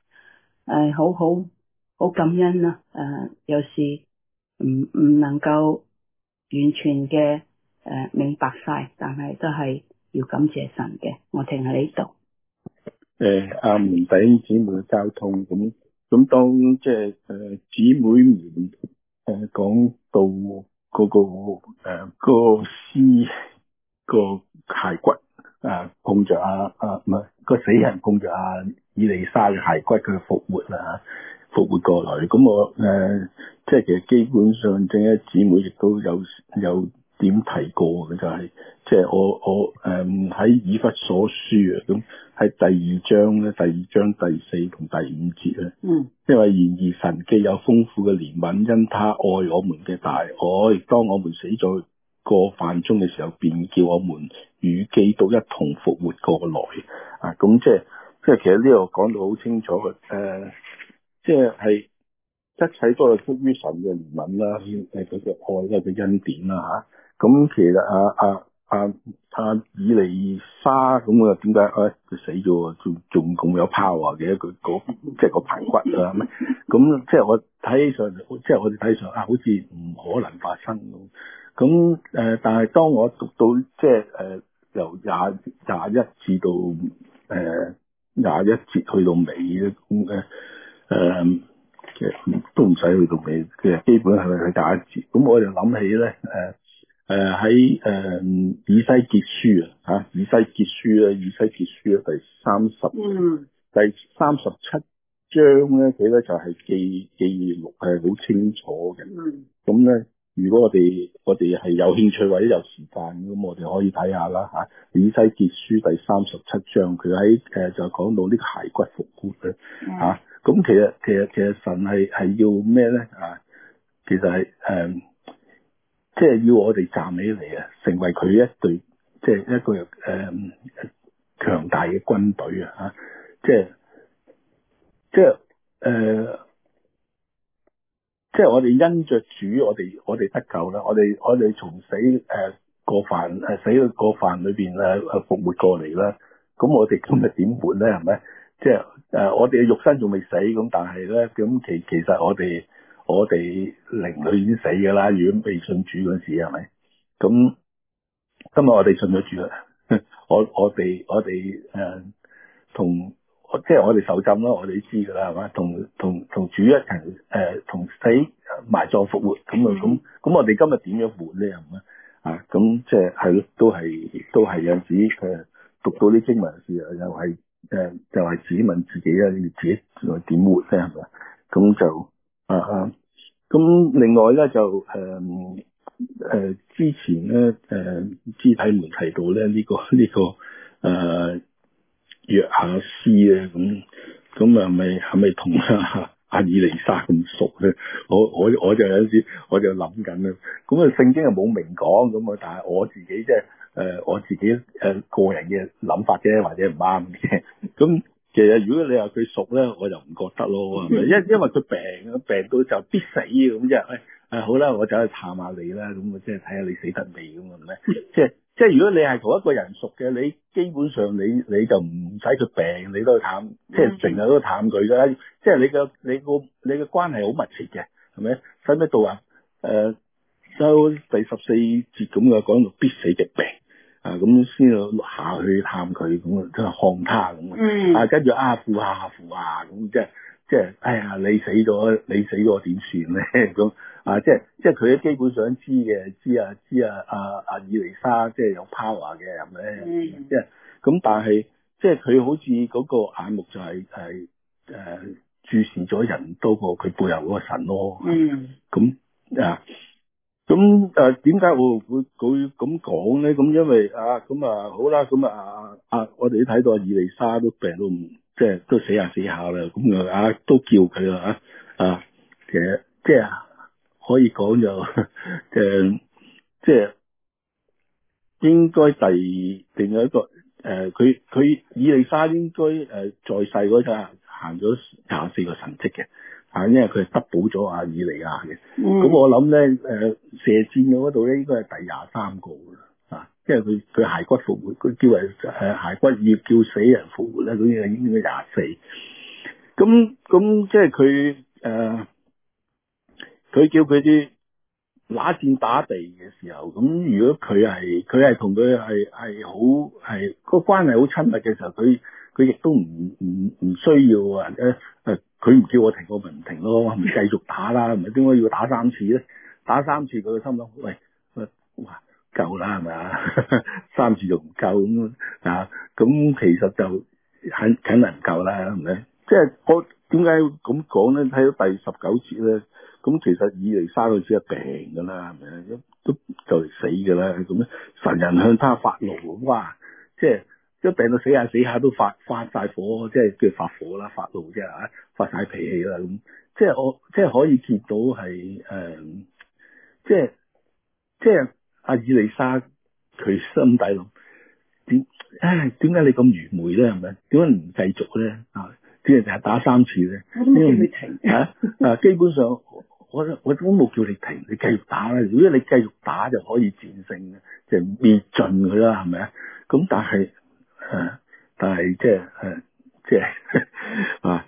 好感恩啦。有時唔能夠完全嘅明白晒，但係都係要感謝神嘅。我停喺呢度。 阿門弟兄姊妹嘅交通咁當即係姊妹們講到嗰個屍個骸骨碰着唔係個死人碰着以利沙嘅骸骨，佢復活過來。咁我即係其實基本上正一姊妹亦都有點提過嘅，就係即係我喺以弗所書咁喺第二章第4同第5節咧，因為然而神既有豐富嘅憐憫，因他愛我們嘅大愛，當我們死在過犯中嘅時候，便叫我們與基督一同復活過來。咁即係其實呢度講到好清楚嘅，即係一切都係出於神嘅憐憫啦，佢嘅愛啦，佢恩典啦嚇。咁其實以利沙咁點解佢死咗仲咁有 power 嘅？佢即係個排骨啊咩？咁即係我睇起上，即係我哋睇上好似唔可能發生咁。但係當我讀到即係由21至到21節去到尾咧，咁其實都唔使去到尾，其實基本係咪喺第1節？咁我就諗起咧喺以西結書以西結書第37章咧，佢咧就係記錄係好清楚嘅。咁咧，如果我哋係有興趣或者有時間，咁我哋可以睇下啦嚇。以西結書第37章，佢喺就講到呢個骸骨復活嘅嚇。咁其實神係要咩咧其實係即係要我哋站起嚟成為佢一隊，即係一個強大嘅軍隊即係我哋因着主，我哋得救啦，我哋從死過犯裏邊復活過嚟啦。咁我哋今日點活咧？係咪？即係我哋嘅肉身仲未死，咁但係咧，咁其實我哋靈裏已經死㗎啦。如果未信主嗰時係咪？咁今日我哋信咗主啦，我哋同即係我哋受浸啦，我哋都知㗎啦，係嘛？同主一齊同死埋葬復活咁我哋今日點樣活咧？係咪咁即係咯，都係有陣時讀到啲經文嘅時候，又係就係自己問自己啊，你自己點活咧？係咪？咁就咁另外咧就之前咧肢體們提到咧呢個約亞斯咧，咁係咪同阿以利沙咁熟咧？我就有陣時我就諗緊啦。咁聖經又冇明講咁但係我自己即係我自己個人嘅諗法啫，或者唔啱嘅。咁其實如果你話佢熟咧，我就唔覺得咯，係咪？因為佢病到就必死咁啫。好啦，我走去探下你啦，咁即係睇下你死得未咁係咪？即係如果你係同一個人熟嘅，你基本上你就唔使佢病，你都去探，即係成日都探佢噶。即係你嘅關係好密切嘅，係咪？使乜到收第14節咁嘅講到必死嘅病咁先下去探佢，咁即係看他咁跟住扶下咁即係哎呀你死咗點算咧？咁即係佢基本上知以利沙即係有 power 嘅，係咪？即係咁，但係即係佢好似嗰個眼目就係注視咗人多過佢背後嗰個神咯。咁點解我會咁講咧？咁因為好啦，我哋都睇到以利沙都病到唔即係都死下啦，咁都叫佢啦其實即係可以講就即係應該另外一個佢以利沙應該在世嗰陣行咗24個神蹟嘅。因為佢係得補咗以利亞嘅，咁我諗咧射箭嗰度咧應該係第23個啦，因為佢骸骨復活，佢叫為骸骨要叫死人復活咧，咁應該24。咁即係佢叫佢啲拿箭打地嘅時候，咁如果佢係同佢係個關係好親密嘅時候，佢亦都唔需要佢唔叫我停，我咪唔停咯，咪繼續打啦，唔係點解要打3次咧？打3次佢個心諗，喂，哇，夠啦係咪啊？3次仲唔夠咁其實就肯定唔夠啦，係咪？即係我點解咁講咧？睇到第19節咧，咁其實以利沙佢只係病噶啦，係咪？都就嚟死噶啦，咁神人向他發怒，哇！即係一病到死下都發晒火，即係叫發火啦，發怒即係發晒脾氣啦，咁即係我即係可以見到係即係以利沙佢心底諗點解你咁愚昧咧？係咪？點解唔繼續咧？點解淨係打3次咧？ 我都冇叫你停基本上我都冇叫你停，你繼續打啦。如果你繼續打就可以戰勝，就滅盡佢啦，係咪啊？咁但係即係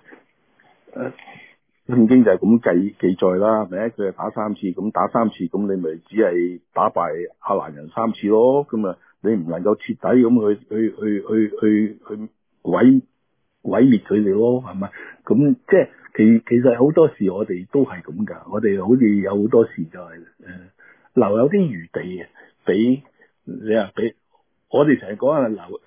聖經就係咁記載啦，係咪？佢係打3次，咁打3次，咁你咪只係打敗亞蘭人3次咯。咁你唔能夠徹底咁去毀滅佢哋咯，係咪？咁即係其實好多時我哋都係咁噶，我哋好似有好多時就係留有啲餘地嘅，俾我哋成日講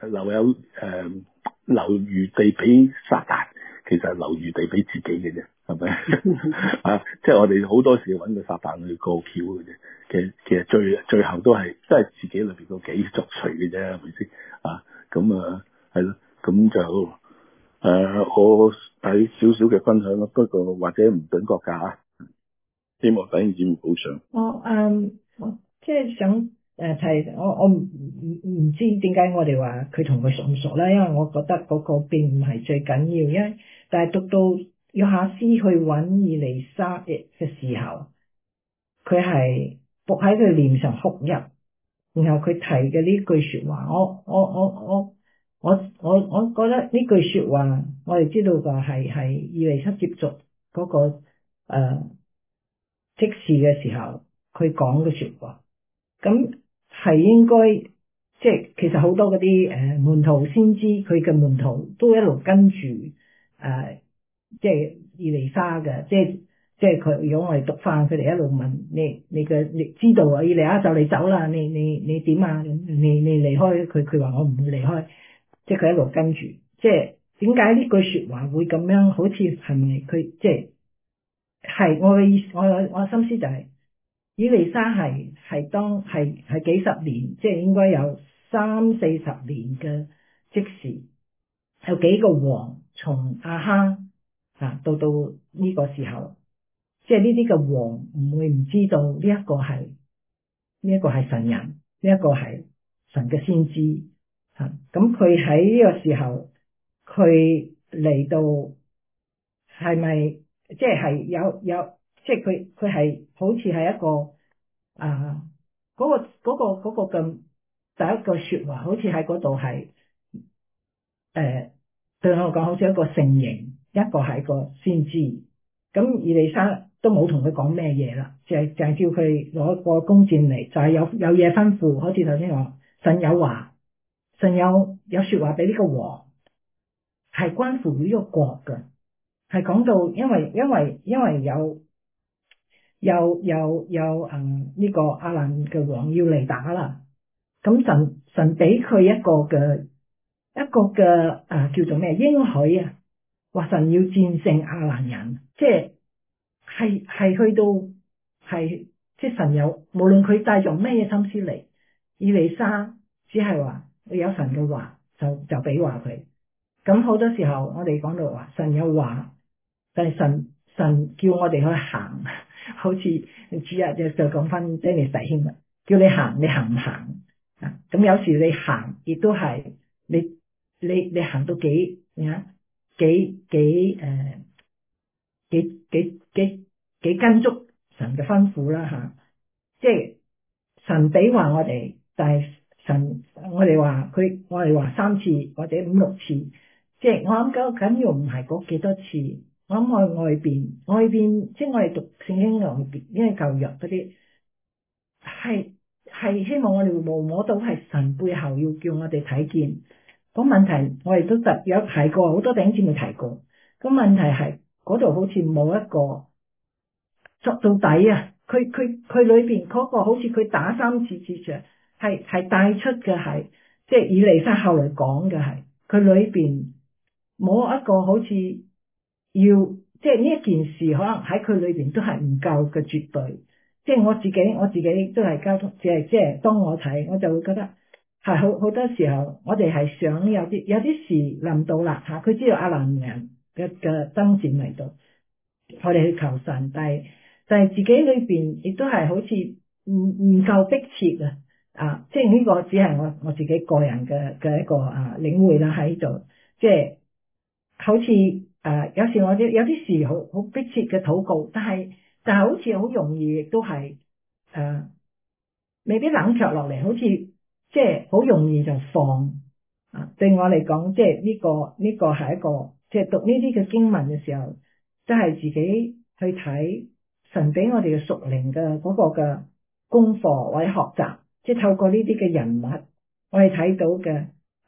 留餘地俾撒旦，其實係留餘地俾自己嘅啫，係咪？即係我哋好多時揾個撒旦去過橋嘅啫，其實最後都係自己裏邊個己作祟嘅啫，係咪先？係咯，咁就我睇少少嘅分享咯，不過或者唔準國家，希望弟兄姊妹補上。 我即係想提我唔知點解我哋話佢同佢熟唔熟啦，因為我覺得嗰個並唔係最緊要，但係讀到約哈斯去揾以利沙嘅時候，佢係伏喺佢臉上哭泣，然後佢提嘅呢句說話，我覺得呢句說話，我哋知道嘅係以利沙接觸嗰個即時嘅時候，佢講嘅說話，咁係應該即係其實好多嗰啲門徒先知，佢嘅門徒都一路跟住即係以利沙嘅，即係佢如果我哋讀翻，佢哋一路問你知道啊，以利亞就嚟走啦，你點啊？你離開佢，佢話我唔會離開，即係佢一路跟住，即係點解呢句說話會咁樣？好似係咪佢即係我嘅意思，我心思就係以利沙係幾十年，即係應該有30-40年嘅即時，有幾個王從亞哈到呢個時候，即係呢啲嘅王唔會唔知道呢一個係神人，呢一個係神嘅先知咁佢喺呢個時候，佢嚟到係咪即係有即係佢係好似係一個嗰個咁第一個說話，好似喺嗰度係對我講好似一個聖形，一個係個先知。咁以利沙都冇同佢講咩嘢啦，就係叫佢攞個弓箭嚟，就係有嘢吩咐，好似頭先話神有話，神有說話俾呢個王，係關乎呢個國嘅，係講到因為呢個亞蘭嘅王要嚟打啦，咁神俾佢一個嘅叫做咩應許啊，話神要戰勝亞蘭人，即係去到係即係神有無論佢帶咗咩嘢心思嚟，以利沙只係話有神嘅話就俾話佢。咁好多時候我哋講到話神有話，但係神叫我哋去行，好似主日就講翻即係你弟兄啦，叫你行你行唔行啊？咁有時你行亦都係你行到幾跟足神嘅吩咐啦吓，即係神俾話我哋，但係我哋話3次或者5、6次，即係我諗緊要唔係嗰幾多次，我諗我外邊，即係我哋讀聖經外邊，因為舊約嗰啲係希望我哋會摸到係神背後要叫我哋睇見。咁問題我哋都有提過，好多弟兄姊妹提過。咁問題係嗰度好似冇一個捉到底啊！佢裏邊嗰個好似佢打3次次仗，係帶出嘅係，即係以利沙後來講嘅係，佢裏邊冇一個好似要，即係呢一件事可能喺佢裏邊都係唔夠嘅絕對。即係我自己都係交通，即係當我睇我就會覺得。係好多時候，我哋係想有啲事臨到啦吓，佢知道亞蘭人嘅爭戰嚟到，我哋去求神，但係自己裏邊亦都係好似唔夠迫切啊！即係呢個只係我自己個人嘅一個領會啦喺度，即係好似有時我有啲事好迫切嘅禱告，但係好似好容易亦都係未必冷卻落嚟，好似。即係好容易就放啊！對我嚟講，即係呢個係一個，即係讀呢啲嘅經文嘅時候，都係自己去睇神俾我哋嘅屬靈嘅嗰個嘅功課或者學習，即係透過呢啲嘅人物，我哋睇到嘅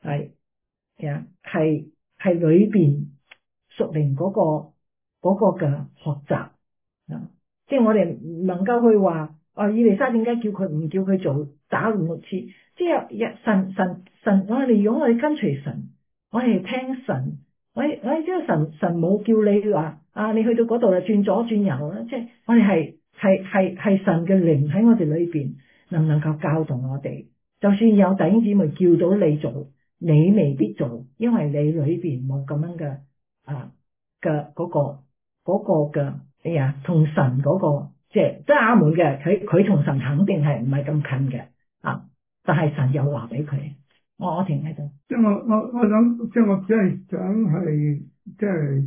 係裏邊屬靈嗰個嘅學習啊！即係我哋唔能夠去話以利沙點解唔叫佢做打5、6次？即係神，我哋如果我哋跟隨神，我哋聽神，我哋知道神冇叫你話你去到嗰度就轉左轉右啦，即係我哋係神嘅靈喺我哋裏邊，能唔能夠教導我哋？就算有弟兄姊妹叫到你做，你未必做，因為你裏邊冇咁樣嘅嘅嗰個嘅同神嗰個即係都係阿門嘅，佢同神肯定係唔係咁近嘅啊！但係神有話俾佢，我停喺度。 即係我想，即係我只係想係，即係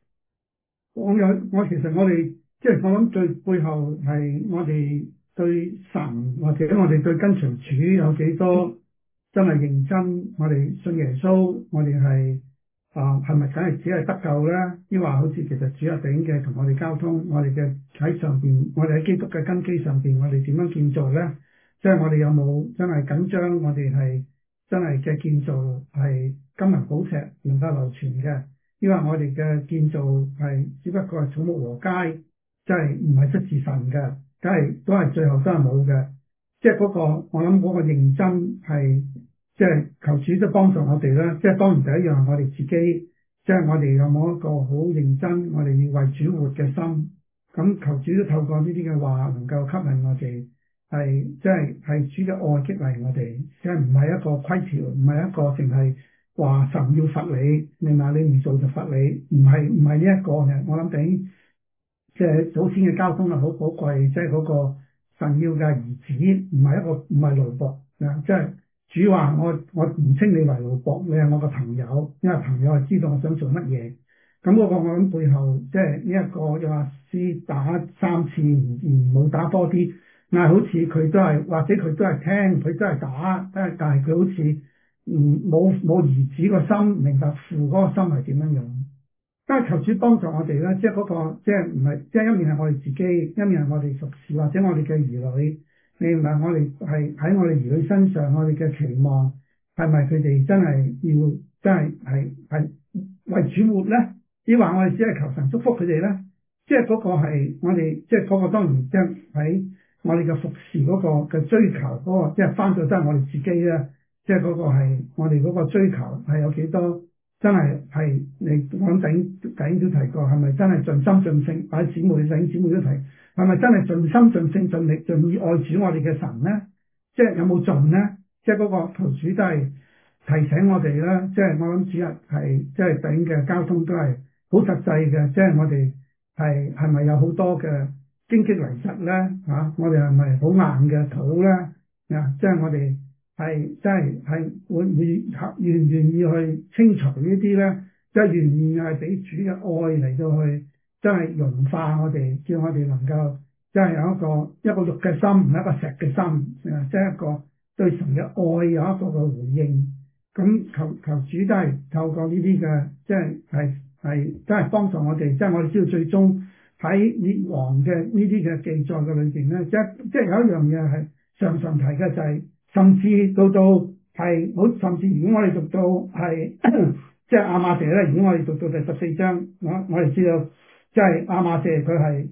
我其實我哋即係我諗最背後係我哋對神或者我哋對跟隨主有幾多真係認真，我哋信耶穌，我哋係係咪梗係只係得救咧？抑或好似其實主日頂嘅同我哋交通，我哋嘅喺上邊，我哋喺基督嘅根基上邊，我哋點樣建造咧？即係我哋有冇真係緊張？我哋係真係嘅建造係金銀寶石能夠流傳嘅，因為我哋嘅建造係只不過係草木禾秸，即係唔係出自神嘅，梗係都係最後都係冇嘅。即係嗰個我諗嗰個認真係，即係求主都幫助我哋啦。即係當然第一樣我哋自己，即係我哋有冇一個好認真，我哋要為主活嘅心。咁求主都透過呢啲嘅話，能夠吸引我哋。係即係主嘅愛激勵我哋，即係唔係一個規條，唔係一個淨係話神要罰你，明白你唔做就罰你，唔係呢一個嘅。我諗頂即係祖先嘅交通係好寶貴，即係嗰個神要嘅兒子，唔係奴僕啊！即係主話我唔稱你為奴僕，你係我個朋友，因為朋友係知道我想做乜嘢。咁嗰個我諗背後即係呢一個約阿施打3次而冇打多啲。好似佢都係，或者佢都係聽，佢都係打，但係佢好似冇兒子個心，明白父嗰個心係點樣樣。但係求主幫助我哋啦，即係嗰個即係唔係，即係一面係我哋自己，一面係我哋屬事或者我哋嘅兒女。你明白我哋係喺我哋兒女身上，我哋嘅期望係咪佢哋真係要真係為主活咧？抑或我哋只係求神祝福佢哋咧？ 即係嗰個係我哋，即係嗰個當然即係喺我哋嘅服侍嗰個嘅追求嗰個，即係翻到都係我哋自己咧，即係嗰個係我哋嗰個追求係有幾多真係你我諗弟兄都提過，係咪真係盡心盡性？或者姊妹都提，係咪真係盡心盡性盡力盡意愛主我哋嘅神咧？即係有冇盡咧？即係嗰個求主都係提醒我哋啦。即係我諗主日係即係弟兄嘅交通都係好實際嘅，即係我哋係咪有好多嘅荊棘泥實咧？我哋係咪好硬嘅土咧？即係我哋係真係會願唔願意去清除呢啲咧？即係願意係俾主嘅愛嚟到去真係融化我哋，叫我哋能夠真係有一個肉嘅心，唔係一個石嘅心，即係一個對神嘅愛有一個嘅回應。咁求主都係透過呢啲嘅，即係真係幫助我哋。即係我哋知道最終喺列王嘅呢啲嘅記載嘅裏邊咧，即係有一樣嘢係常常提嘅，就係甚至到係好，甚至如果我哋讀到係即係亞瑪謝咧，如果我哋讀到第14章，我哋知道即係亞瑪謝佢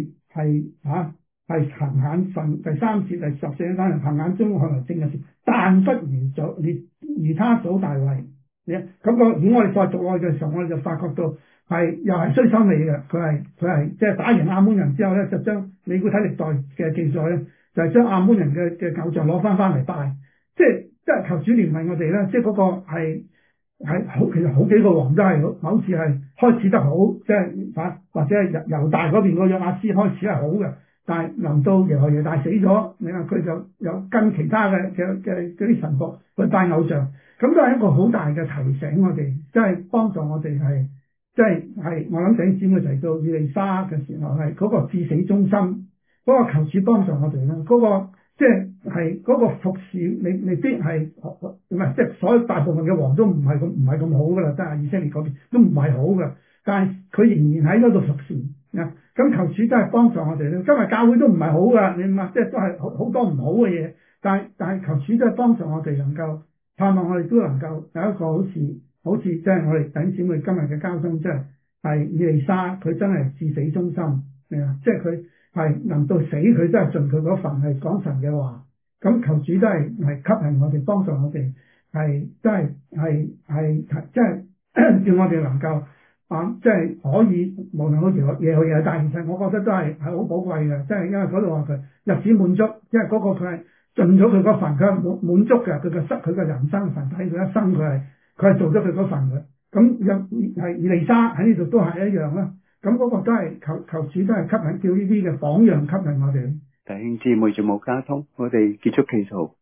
係行眼瞓，第3節第14章行眼中看為正嘅事，但不如他祖大衛。咁如果我哋再讀落去嘅時候，我哋就發覺到又係衰收尾嘅。佢係即係打贏亞捫人之後咧，就將你估睇歷代嘅記載咧，就係將亞捫人嘅偶像攞翻嚟拜，即係求主憐憫我哋咧。即係嗰個係好，其實好幾個王都係好似係開始得好，即係或者係猶大嗰邊個約亞斯開始係好嘅，但係臨到耶何耶大死咗，你話佢就有跟其他嘅嗰啲神僕去拜偶像，咁都係一個好大嘅提醒我哋，即係幫助我哋係，即係我諗頂先會提到以利沙嘅時候係嗰個至死忠心，嗰個求主幫助我哋啦，嗰個即係嗰個服侍未必係唔係，即係所有大部分嘅王都唔係咁好噶啦，即係以色列嗰邊都唔係好噶，但係佢仍然喺嗰度服侍啊。咁求主都係幫助我哋咧。今日教會都唔係好噶，你諗即係都係好多唔好嘅嘢，但係求主都係幫助我哋能夠盼望我哋都能夠有一個好似即係我哋弟兄姊妹今日嘅交通，即係以利沙佢真係至死忠心，即係佢係能到死佢都係盡佢嗰份係講神嘅話。咁求主都係吸引我哋，幫助我哋係真係即係叫我哋能夠即係可以無論好似嘢好嘢，但係其實我覺得都係好寶貴嘅，即係因為嗰度話佢日子滿足，因為嗰個佢係盡咗佢嗰份，佢係滿足嘅，佢嘅人生神睇佢一生佢係做咗佢嗰份嘅。咁係以利沙喺呢度都係一樣啦。咁嗰個都係求主都係吸引，叫呢啲嘅榜樣吸引我哋。 弟兄姊妹，仲冇交通，我哋結束祈禱。